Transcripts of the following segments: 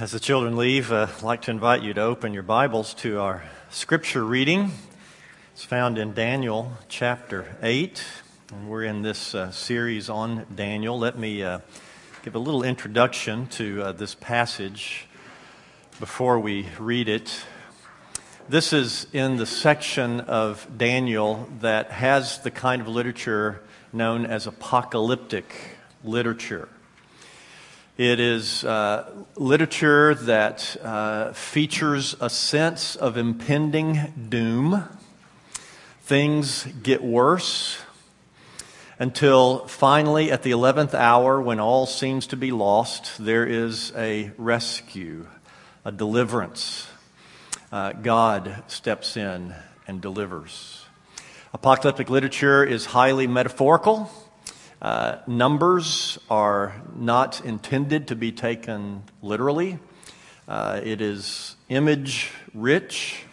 As the children leave, I'd like to invite you to open your Bibles to our scripture reading. It's found in Daniel chapter 8, and we're in this series on Daniel. Let me give a little introduction to this passage before we read it. This is in the section of Daniel that has the kind of literature known as apocalyptic literature. It is literature that features a sense of impending doom. Things get worse until finally at the 11th hour, when all seems to be lost, there is a rescue, a deliverance. God steps in and delivers. Apocalyptic literature is highly metaphorical. Numbers are not intended to be taken literally. It is image rich.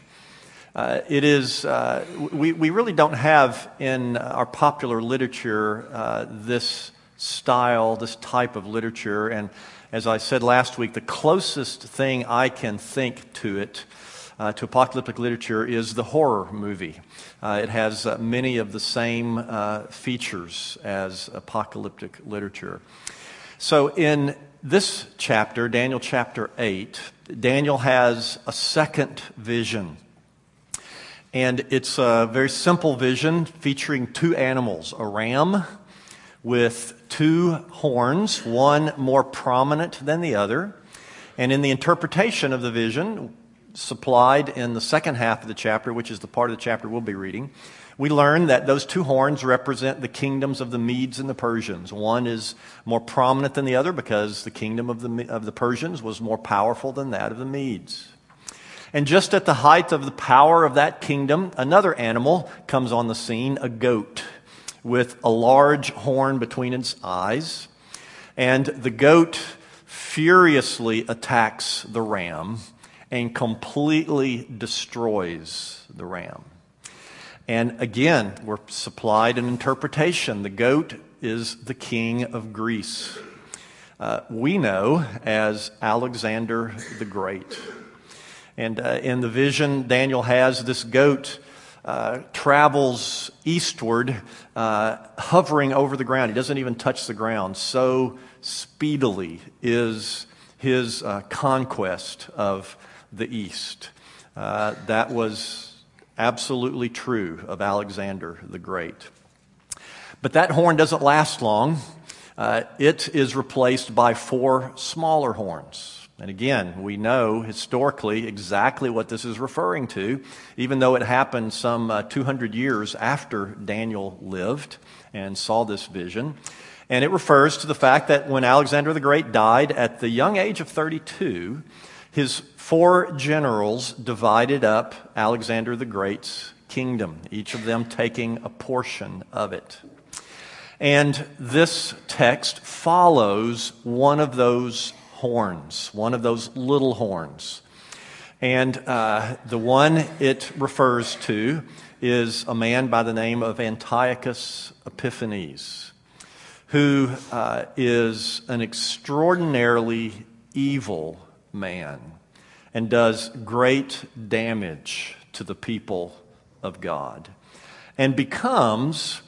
We really don't have in our popular literature this style, this type of literature. And as I said last week, the closest thing I can think to it, to apocalyptic literature, is the horror movie. It has many of the same features as apocalyptic literature. So in this chapter, Daniel chapter 8, Daniel has a second vision. And it's a very simple vision featuring two animals, a ram with two horns, one more prominent than the other. And in the interpretation of the vision, supplied in the second half of the chapter, which is the part of the chapter we'll be reading, we learn that those two horns represent the kingdoms of the Medes and the Persians. One is more prominent than the other because the kingdom of the Persians was more powerful than that of the Medes. And just at the height of the power of that kingdom, another animal comes on the scene, a goat, with a large horn between its eyes. And the goat furiously attacks the ram and completely destroys the ram. And again, we're supplied an interpretation. The goat is the king of Greece. We know as Alexander the Great. And in the vision Daniel has, this goat travels eastward, hovering over the ground. He doesn't even touch the ground. So speedily is his conquest of the East. That was absolutely true of Alexander the Great. But that horn doesn't last long. It is replaced by four smaller horns. And again, we know historically exactly what this is referring to, even though it happened some 200 years after Daniel lived and saw this vision. And it refers to the fact that when Alexander the Great died at the young age of 32, his four generals divided up Alexander the Great's kingdom, each of them taking a portion of it. And this text follows one of those horns, one of those little horns. And the one it refers to is a man by the name of Antiochus Epiphanes, who is an extraordinarily evil man and does great damage to the people of God, and becomes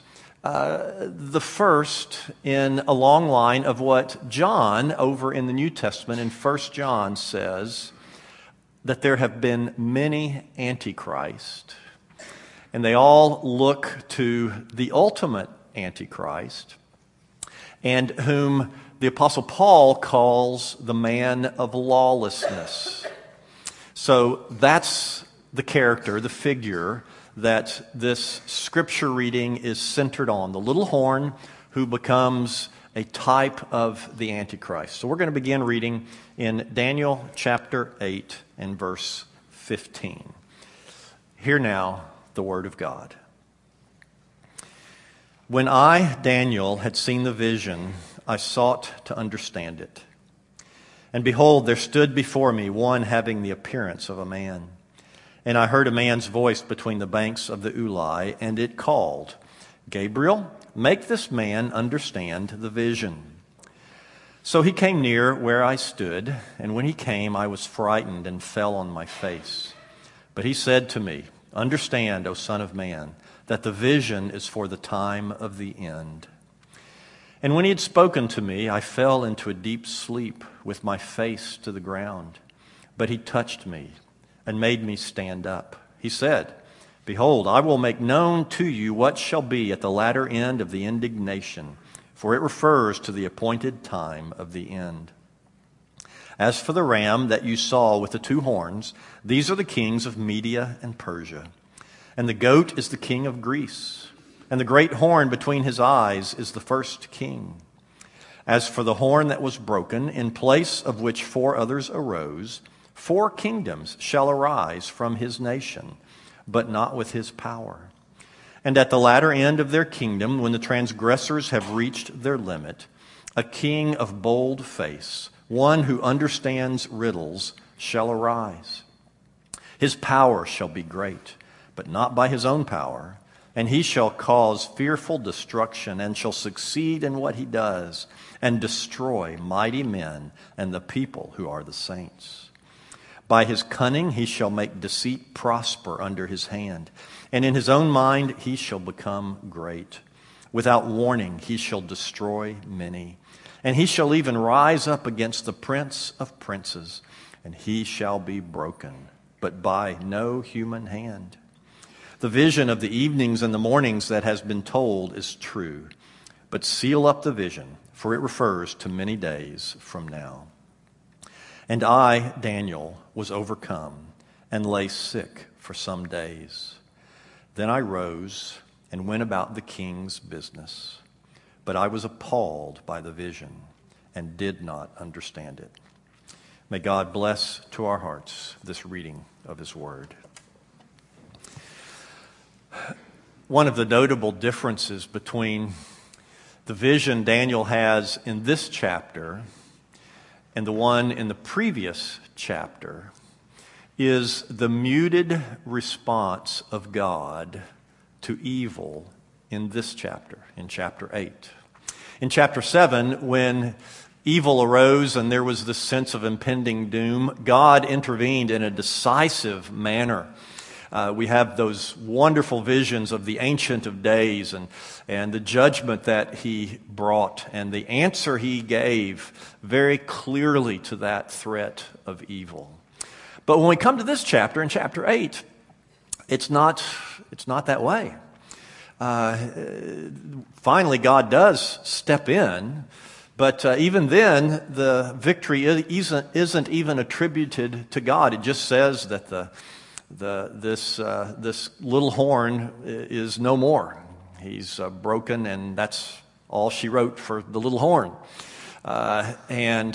the first in a long line of what John over in the New Testament in 1 John says, that there have been many antichrists, and they all look to the ultimate antichrist, and whom the Apostle Paul calls the man of lawlessness. So that's the character, the figure that this scripture reading is centered on, the little horn who becomes a type of the Antichrist. So we're going to begin reading in Daniel chapter 8 and verse 15. Hear now the word of God. When I, Daniel, had seen the vision, I sought to understand it. And behold, there stood before me one having the appearance of a man. And I heard a man's voice between the banks of the Ulai, and it called, Gabriel, make this man understand the vision. So he came near where I stood, and when he came, I was frightened and fell on my face. But he said to me, "Understand, O Son of Man, that the vision is for the time of the end." And when he had spoken to me, I fell into a deep sleep with my face to the ground. But he touched me and made me stand up. He said, "Behold, I will make known to you what shall be at the latter end of the indignation, for it refers to the appointed time of the end. As for the ram that you saw with the two horns, these are the kings of Media and Persia. And the goat is the king of Greece. And the great horn between his eyes is the first king. As for the horn that was broken, in place of which 4 others arose, 4 kingdoms shall arise from his nation, but not with his power. And at the latter end of their kingdom, when the transgressors have reached their limit, a king of bold face, one who understands riddles, shall arise. His power shall be great, but not by his own power, and he shall cause fearful destruction, and shall succeed in what he does, and destroy mighty men and the people who are the saints. By his cunning he shall make deceit prosper under his hand, and in his own mind he shall become great. Without warning he shall destroy many, and he shall even rise up against the prince of princes, and he shall be broken, but by no human hand. The vision of the evenings and the mornings that has been told is true, but seal up the vision, for it refers to many days from now. And I, Daniel, was overcome and lay sick for some days. Then I rose and went about the king's business. But I was appalled by the vision and did not understand it. May God bless to our hearts this reading of his word. One of the notable differences between the vision Daniel has in this chapter and the one in the previous chapter is the muted response of God to evil in this chapter, in chapter 8. In chapter 7, when evil arose and there was this sense of impending doom, God intervened in a decisive manner. We have those wonderful visions of the Ancient of Days and the judgment that he brought and the answer he gave very clearly to that threat of evil. But when we come to this chapter, in chapter 8, it's not that way. Finally, God does step in, but even then, the victory isn't even attributed to God. It just says that this little horn is no more. He's broken, and that's all she wrote for the little horn. And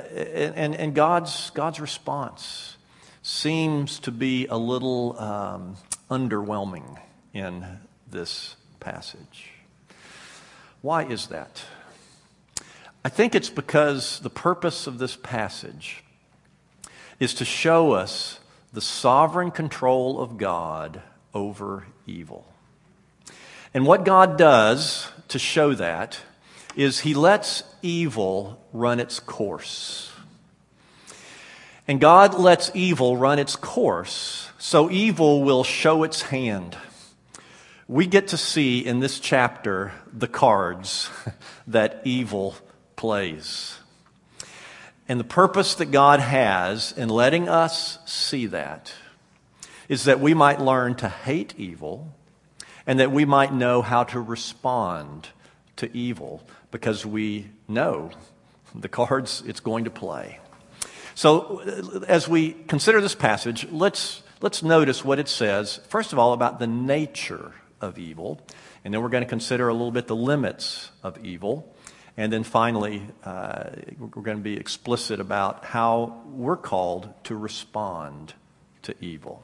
God's response seems to be a little underwhelming in this passage. Why is that? I think it's because the purpose of this passage is to show us the sovereign control of God over evil. And what God does to show that is he lets evil run its course. And God lets evil run its course so evil will show its hand. We get to see in this chapter the cards that evil plays. And the purpose that God has in letting us see that is that we might learn to hate evil and that we might know how to respond to evil because we know the cards it's going to play. So as we consider this passage, let's notice what it says, first of all, about the nature of evil, and then we're going to consider a little bit the limits of evil. And then finally, we're going to be explicit about how we're called to respond to evil.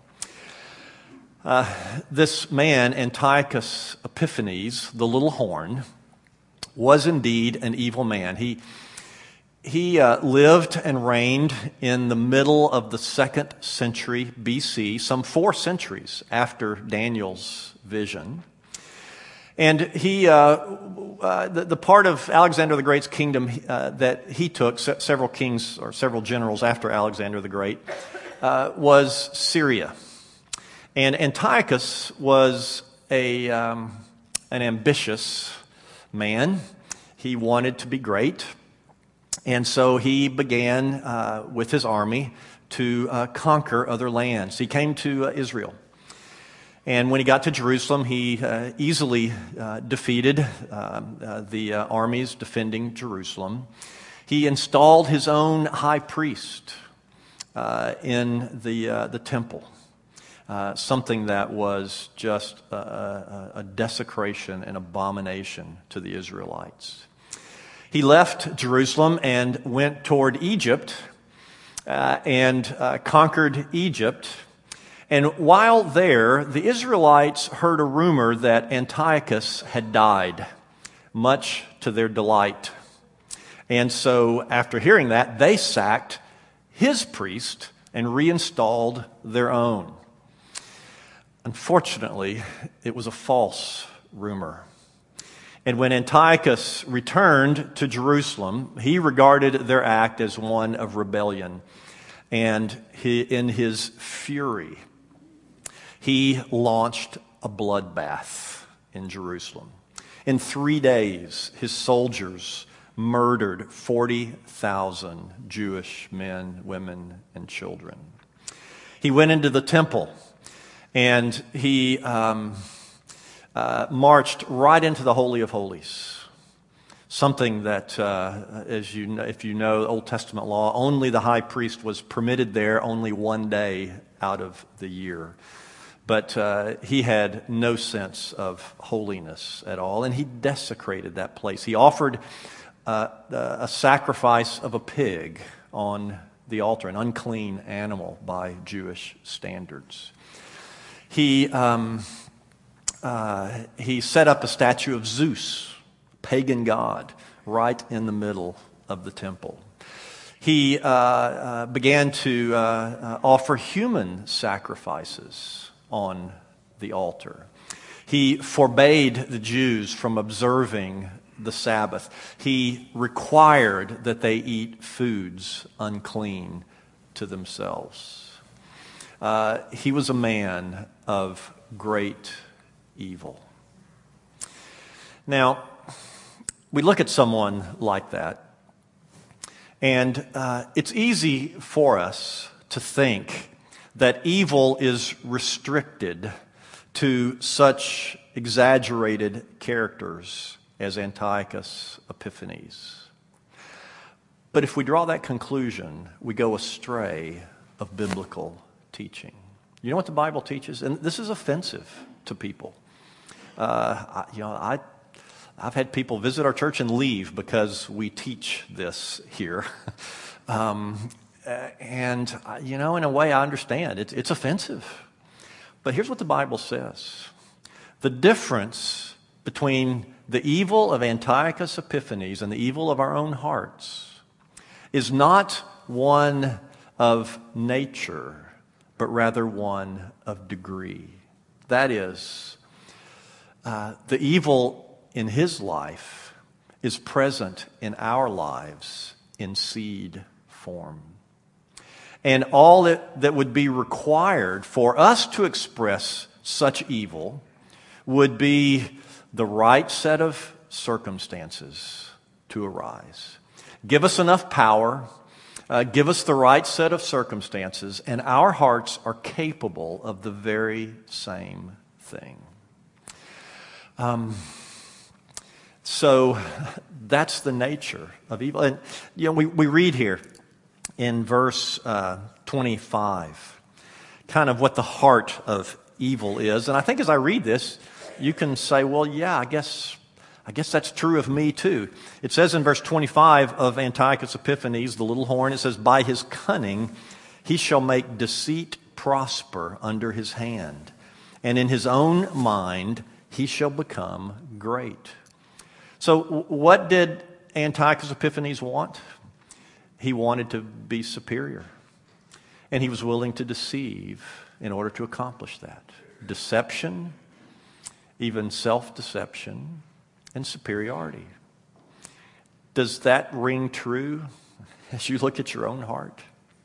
This man, Antiochus Epiphanes, the little horn, was indeed an evil man. He lived and reigned in the middle of the 2nd century BC, some 4 centuries after Daniel's vision. And the part of Alexander the Great's kingdom that he took, several kings or several generals after Alexander the Great, was Syria. And Antiochus was an ambitious man. He wanted to be great. And so he began with his army to conquer other lands. He came to Israel. And when he got to Jerusalem, he easily defeated the armies defending Jerusalem. He installed his own high priest in the temple, something that was just a desecration and abomination to the Israelites. He left Jerusalem and went toward Egypt and conquered Egypt. And while there, the Israelites heard a rumor that Antiochus had died, much to their delight. And so after hearing that, they sacked his priest and reinstalled their own. Unfortunately, it was a false rumor. And when Antiochus returned to Jerusalem, he regarded their act as one of rebellion. And in his fury, he launched a bloodbath in Jerusalem. In 3 days, his soldiers murdered 40,000 Jewish men, women, and children. He went into the temple and he marched right into the Holy of Holies. Something that, as you know, if you know Old Testament law, only the high priest was permitted there only one day out of the year. But he had no sense of holiness at all, and he desecrated that place. He offered a sacrifice of a pig on the altar, an unclean animal by Jewish standards. He set up a statue of Zeus, pagan god, right in the middle of the temple. He began to offer human sacrifices on the altar. He forbade the Jews from observing the Sabbath. He required that they eat foods unclean to themselves. He was a man of great evil. Now, we look at someone like that, and it's easy for us to think that evil is restricted to such exaggerated characters as Antiochus Epiphanes. But if we draw that conclusion, we go astray of biblical teaching. You know what the Bible teaches? And this is offensive to people. I've had people visit our church and leave because we teach this here. And, in a way I understand. It's offensive. But here's what the Bible says. The difference between the evil of Antiochus Epiphanes and the evil of our own hearts is not one of nature, but rather one of degree. That is, the evil in his life is present in our lives in seed form. And all that would be required for us to express such evil would be the right set of circumstances to arise. Give us enough power, give us the right set of circumstances, and our hearts are capable of the very same thing. So that's the nature of evil. And we read here in verse 25, kind of what the heart of evil is. And I think as I read this, you can say, well, yeah, I guess that's true of me too. It says in verse 25 of Antiochus Epiphanes, the little horn, it says, by his cunning he shall make deceit prosper under his hand, and in his own mind he shall become great. So what did Antiochus Epiphanes want? He wanted to be superior. And he was willing to deceive in order to accomplish that. Deception even self-deception and superiority. Does that ring true as you look at your own heart?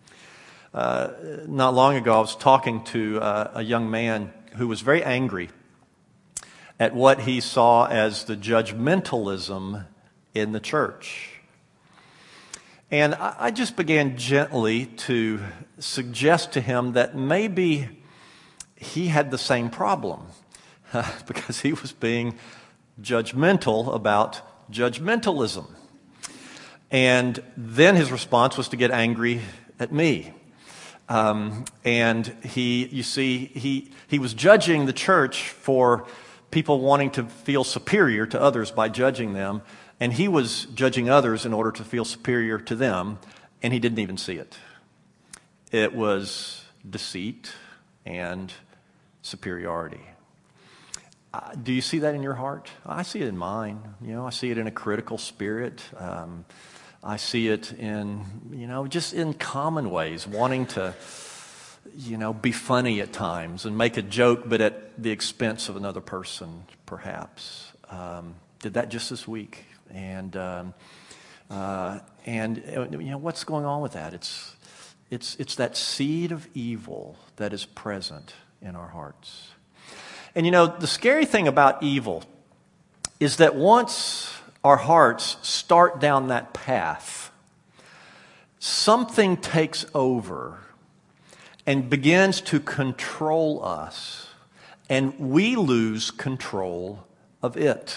Not long ago, I was talking to a young man who was very angry at what he saw as the judgmentalism in the church. And I just began gently to suggest to him that maybe he had the same problem because he was being judgmental about judgmentalism. And then his response was to get angry at me. And he was judging the church for people wanting to feel superior to others by judging them. And he was judging others in order to feel superior to them, and he didn't even see it. It was deceit and superiority. Do you see that in your heart? I see it in mine. I see it in a critical spirit. I see it in, just in common ways, wanting to, be funny at times and make a joke, but at the expense of another person, perhaps. Did that just this week. And what's going on with that? It's that seed of evil that is present in our hearts. And the scary thing about evil is that once our hearts start down that path, something takes over and begins to control us, and we lose control of it.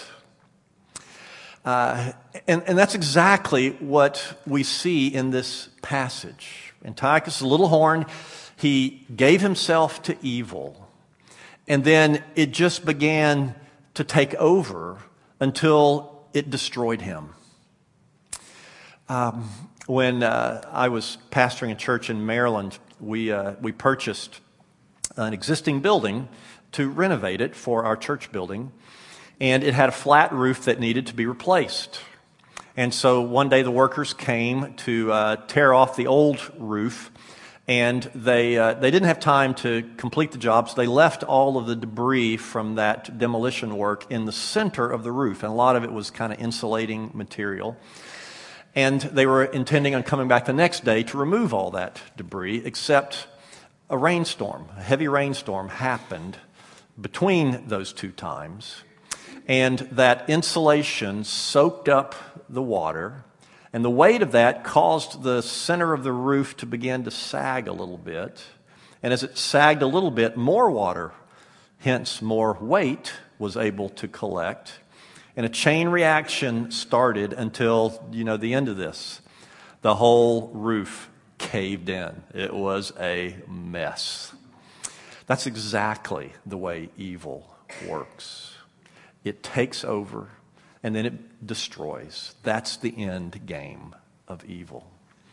And that's exactly what we see in this passage. Antiochus, the little horn, he gave himself to evil. And then it just began to take over until it destroyed him. When I was pastoring a church in Maryland, we purchased an existing building to renovate it for our church building. And it had a flat roof that needed to be replaced. And so one day the workers came to tear off the old roof, and they didn't have time to complete the job, so they left all of the debris from that demolition work in the center of the roof, and a lot of it was kind of insulating material. And they were intending on coming back the next day to remove all that debris, except a heavy rainstorm happened between those two times. And that insulation soaked up the water, and the weight of that caused the center of the roof to begin to sag a little bit. And as it sagged a little bit, more water, hence more weight, was able to collect. And a chain reaction started until, the end of this. The whole roof caved in. It was a mess. That's exactly the way evil works. It takes over, and then it destroys. That's the end game of evil.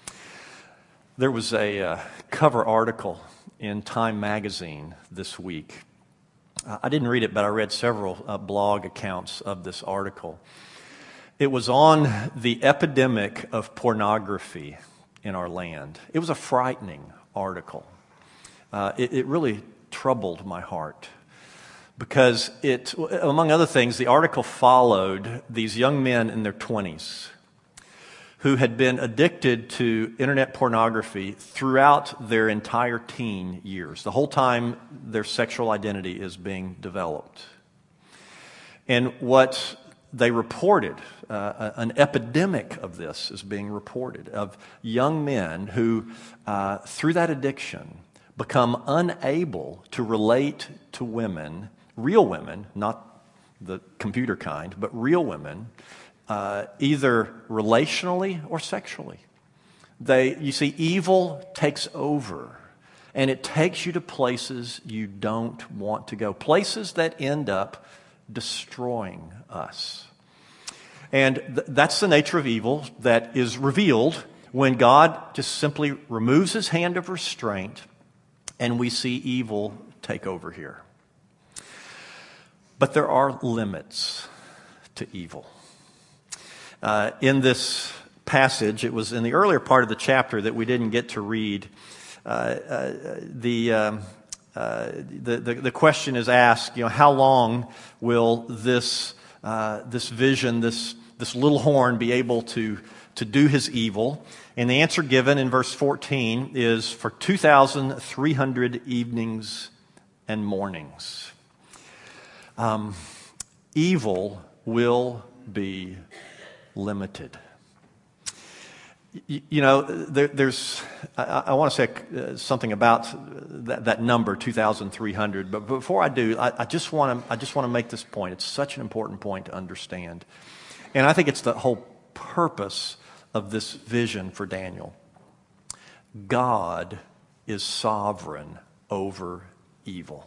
There was a cover article in Time magazine this week. I didn't read it, but I read several blog accounts of this article. It was on the epidemic of pornography in our land. It was a frightening article. It really troubled my heart. Because among other things, the article followed these young men in their 20s who had been addicted to internet pornography throughout their entire teen years, the whole time their sexual identity is being developed. And what they reported, an epidemic of this is being reported, of young men who, through that addiction, become unable to relate to women, real women, not the computer kind, but real women, either relationally or sexually. You see, evil takes over, and it takes you to places you don't want to go, places that end up destroying us. And that's the nature of evil that is revealed when God just simply removes his hand of restraint, and we see evil take over here. But there are limits to evil. In this passage, it was in the earlier part of the chapter that we didn't get to read. The the question is asked, how long will this vision, this little horn be able to do his evil? And the answer given in verse 14 is for 2,300 evenings and mornings. Evil will be limited. There's. I want to say something about that number, 2,300. But before I do, I just want to make this point. It's such an important point to understand, and I think it's the whole purpose of this vision for Daniel. God is sovereign over evil.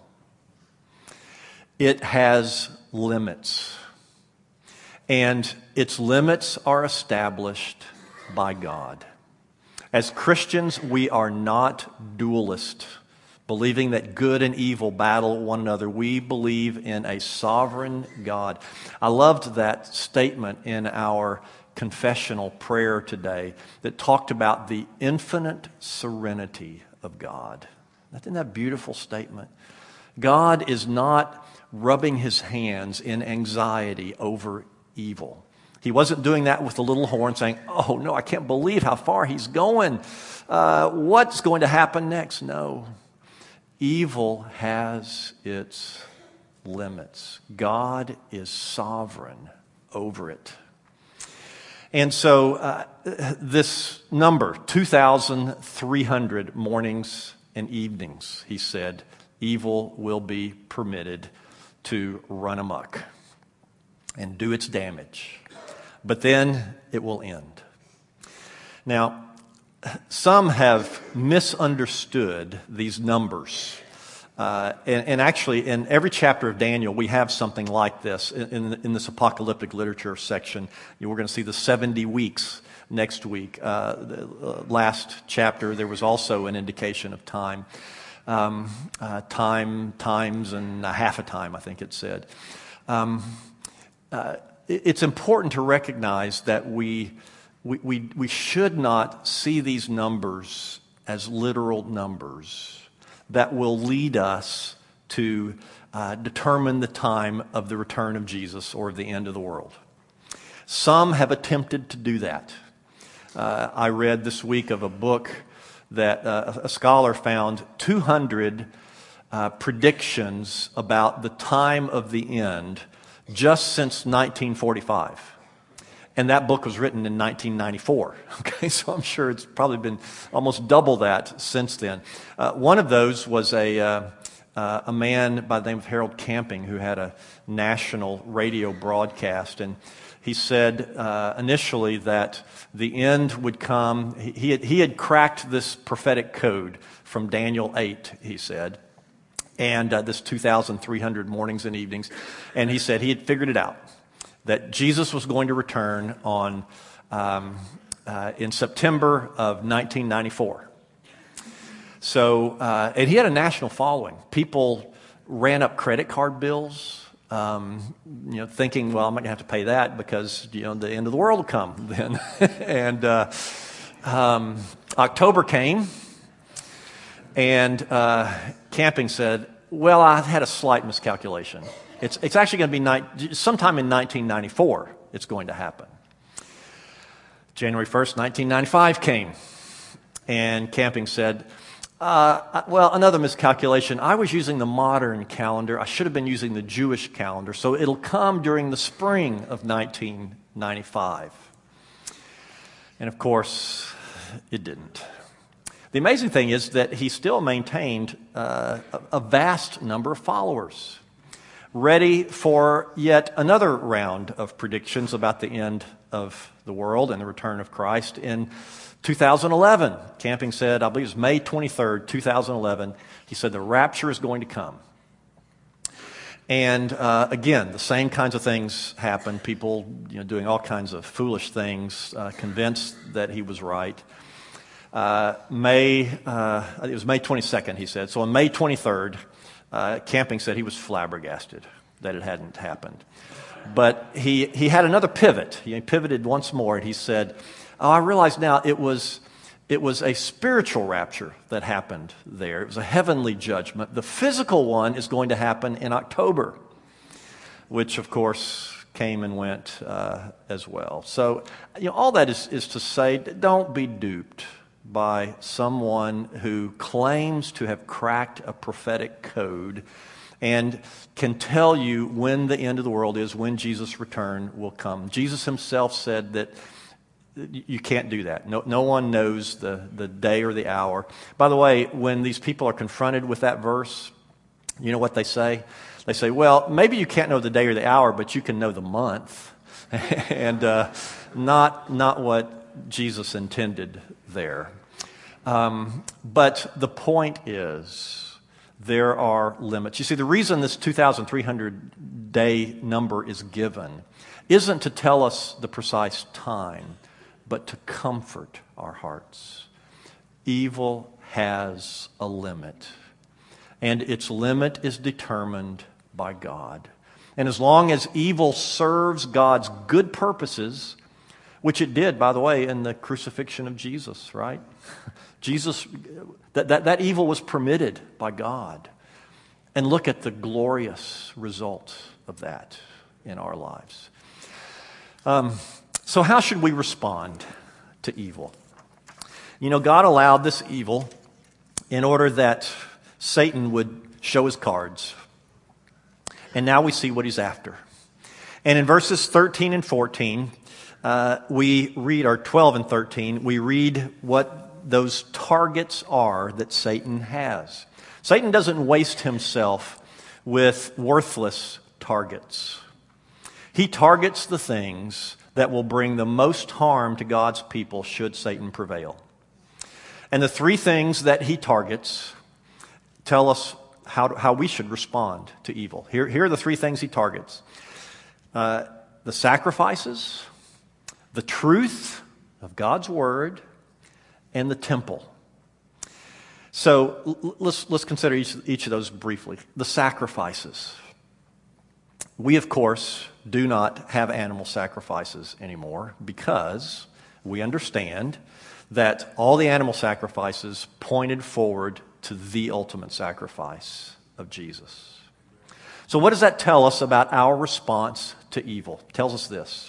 It has limits, and its limits are established by God. As Christians, we are not dualist, believing that good and evil battle one another. We believe in a sovereign God. I loved that statement in our confessional prayer today that talked about the infinite serenity of God. Isn't that a beautiful statement? God is not rubbing his hands in anxiety over evil. He wasn't doing that with the little horn saying, oh no, I can't believe how far he's going. What's going to happen next? No. Evil has its limits. God is sovereign over it. And so this number, 2,300 mornings and evenings, he said, evil will be permitted to run amok and do its damage. But then it will end. Now, some have misunderstood these numbers. And actually, in every chapter of Daniel, we have something like this. In this apocalyptic literature section, we're going to see the 70 weeks next week. The last chapter, there was also an indication of time. Times, and a half a time, I think it said. It's important to recognize that we should not see these numbers as literal numbers that will lead us to determine the time of the return of Jesus or the end of the world. Some have attempted to do that. I read this week of a book that a scholar found 200 predictions about the time of the end just since 1945. And that book was written in 1994. Okay, so I'm sure it's probably been almost double that since then. One of those was a man by the name of Harold Camping who had a national radio broadcast, and he said initially that the end would come. He had cracked this prophetic code from Daniel 8, he said, and this 2,300 mornings and evenings, and he said he had figured it out, that Jesus was going to return on in September of 1994. So, and he had a national following. People ran up credit card bills, thinking, well, I'm not going to have to pay that because, the end of the world will come then. And October came, and Camping said, well, I had a slight miscalculation. It's actually going to be sometime in 1994 it's going to happen. January 1st, 1995 came, and Camping said, well, another miscalculation. I was using the modern calendar. I should have been using the Jewish calendar, so it'll come during the spring of 1995. And of course, it didn't. The amazing thing is that he still maintained a vast number of followers, ready for yet another round of predictions about the end of the world and the return of Christ. In 2011, Camping said, I believe it was May 23rd, 2011, he said the rapture is going to come. And again, the same kinds of things happened. People doing all kinds of foolish things, convinced that he was right. It was May 22nd, he said. So on May 23rd, Camping said he was flabbergasted that it hadn't happened. But he had another pivot. He pivoted once more, and he said, oh, I realize now it was It was a spiritual rapture that happened there. It was a heavenly judgment. The physical one is going to happen in October, which, of course, came and went as well. So, all that is to say, don't be duped by someone who claims to have cracked a prophetic code and can tell you when the end of the world is, when Jesus' return will come. Jesus himself said that you can't do that. No one knows the day or the hour. By the way, when these people are confronted with that verse, you know what they say? They say, well, maybe you can't know the day or the hour, but you can know the month. And not what Jesus intended there. But the point is, there are limits. You see, the reason this 2,300 day number is given isn't to tell us the precise time, but to comfort our hearts. Evil has a limit, and its limit is determined by God. And as long as evil serves God's good purposes, which it did, by the way, in the crucifixion of Jesus, right? Jesus, that evil was permitted by God. And look at the glorious result of that in our lives. So how should we respond to evil? God allowed this evil in order that Satan would show his cards. And now we see what he's after. And in verses 13 and 14, we read, or 12 and 13, we read what those targets are that Satan has. Satan doesn't waste himself with worthless targets. He targets the things that will bring the most harm to God's people should Satan prevail. And the three things that he targets tell us how we should respond to evil. Here are the three things he targets. The sacrifices, the truth of God's word, and the temple. So let's consider each of those briefly. The sacrifices. We, of course, do not have animal sacrifices anymore because we understand that all the animal sacrifices pointed forward to the ultimate sacrifice of Jesus. So what does that tell us about our response to evil? It tells us this.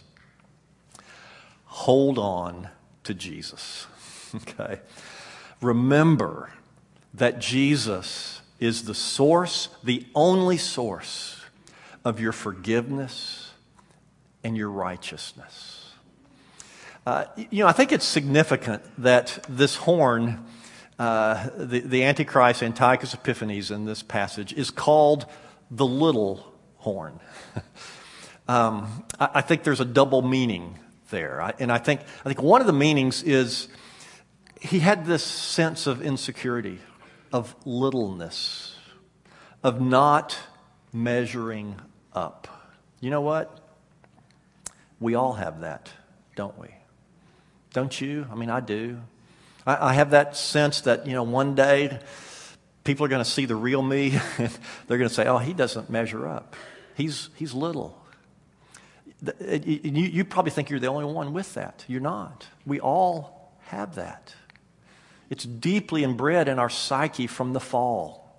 Hold on to Jesus. Okay? Remember that Jesus is the source, the only source of your forgiveness and your righteousness. I think it's significant that this horn, the Antichrist, Antiochus Epiphanes in this passage, is called the little horn. I think there's a double meaning there. And I think one of the meanings is he had this sense of insecurity, of littleness, of not measuring up. You know what? We all have that, don't we? Don't you? I mean, I do. I have that sense that, one day people are going to see the real me and they're going to say, oh, he doesn't measure up. He's little. You probably think you're the only one with that. You're not. We all have that. It's deeply inbred in our psyche from the fall.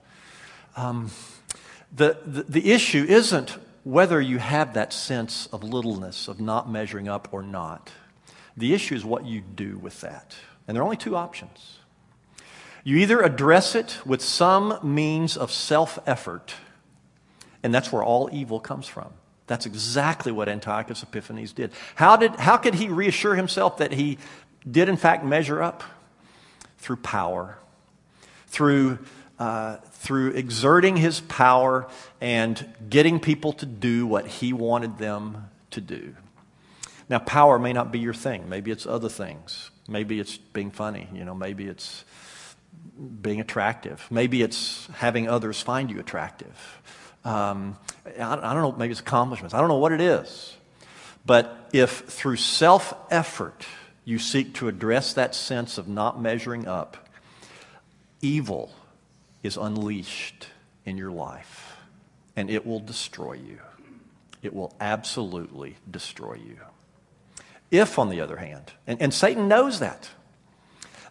The issue isn't whether you have that sense of littleness, of not measuring up or not. The issue is what you do with that. And there are only two options. You either address it with some means of self-effort, and that's where all evil comes from. That's exactly what Antiochus Epiphanes did. How could he reassure himself that he did in fact measure up? Through power, through exerting his power and getting people to do what he wanted them to do. Now, power may not be your thing. Maybe it's other things. Maybe it's being funny. Maybe it's being attractive. Maybe it's having others find you attractive. I don't know. Maybe it's accomplishments. I don't know what it is. But if through self-effort you seek to address that sense of not measuring up, evil is unleashed in your life, and it will destroy you. It will absolutely destroy you. If, on the other hand, and Satan knows that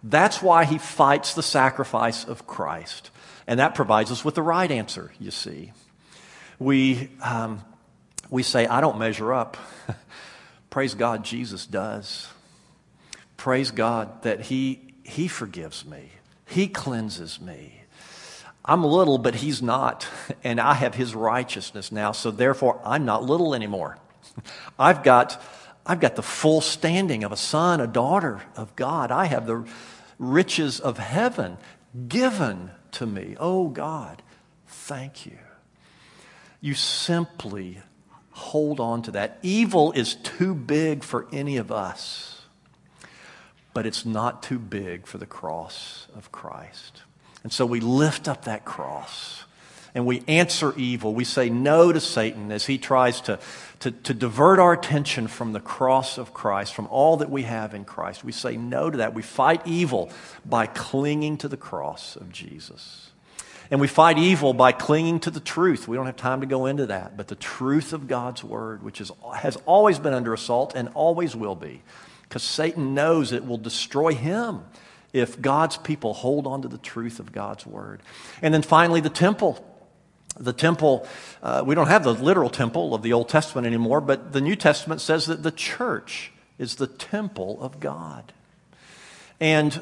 That's why he fights the sacrifice of Christ. And that provides us with the right answer, you see. We say, I don't measure up. Praise God, Jesus does. Praise God that He forgives me. He cleanses me. I'm little, but He's not. And I have His righteousness now. So therefore, I'm not little anymore. I've got the full standing of a son, a daughter of God. I have the riches of heaven given to me. Oh God, thank you. You simply hold on to that. Evil is too big for any of us, but it's not too big for the cross of Christ. And so we lift up that cross and we answer evil. We say no to Satan as he tries to divert our attention from the cross of Christ, from all that we have in Christ. We say no to that. We fight evil by clinging to the cross of Jesus. And we fight evil by clinging to the truth. We don't have time to go into that, but the truth of God's word, which has always been under assault and always will be, because Satan knows it will destroy him if God's people hold on to the truth of God's word. And then finally, the temple. The temple, we don't have the literal temple of the Old Testament anymore, but the New Testament says that the church is the temple of God. And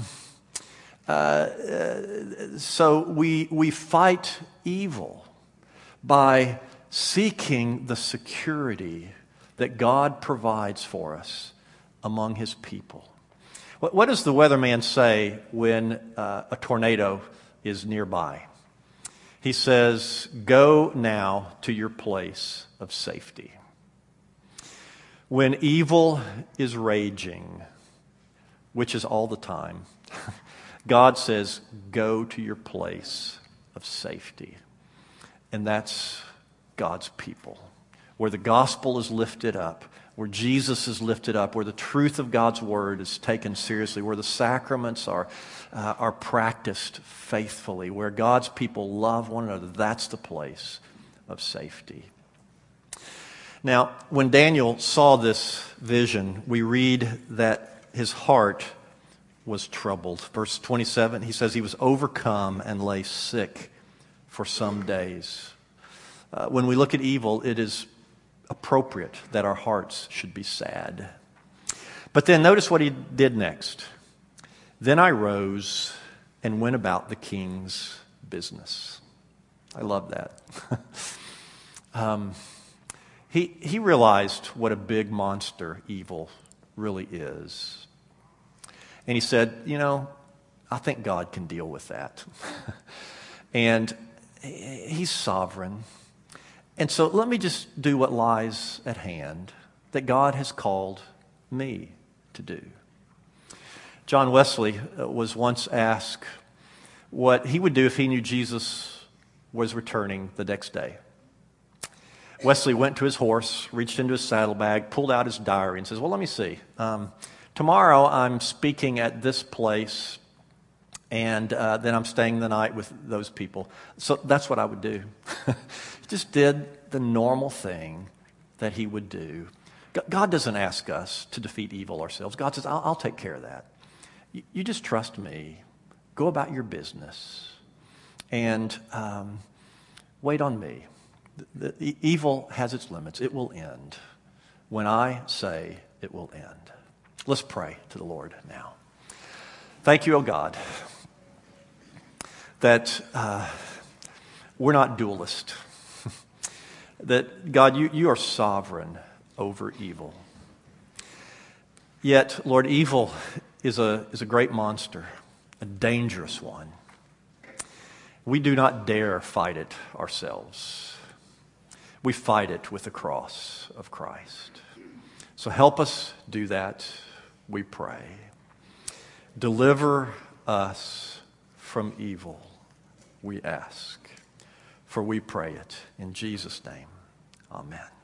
so we fight evil by seeking the security that God provides for us among His people. What does the weatherman say when a tornado is nearby? He says, go now to your place of safety. When evil is raging, which is all the time, God says, go to your place of safety. And that's God's people, where the gospel is lifted up, where Jesus is lifted up, where the truth of God's word is taken seriously, where the sacraments are practiced faithfully, where God's people love one another. That's the place of safety. Now, when Daniel saw this vision, we read that his heart was troubled. Verse 27, he says he was overcome and lay sick for some days. When we look at evil, it is appropriate that our hearts should be sad. But then notice what he did next. Then I rose and went about the king's business. I love that. He realized what a big monster evil really is. And he said, I think God can deal with that. And He's sovereign. And so let me just do what lies at hand that God has called me to do. John Wesley was once asked what he would do if he knew Jesus was returning the next day. Wesley went to his horse, reached into his saddlebag, pulled out his diary and says, well, let me see. Tomorrow I'm speaking at this place, and then I'm staying the night with those people. So that's what I would do. He just did the normal thing that he would do. God doesn't ask us to defeat evil ourselves. God says, I'll take care of that. You just trust me. Go about your business. And wait on me. The evil has its limits. It will end when I say it will end. Let's pray to the Lord now. Thank you, O God, that we're not dualist. That, God, you are sovereign over evil. Yet, Lord, evil is a great monster, a dangerous one. We do not dare fight it ourselves. We fight it with the cross of Christ. So help us do that, we pray. Deliver us from evil, we ask. For we pray it in Jesus' name. Amen.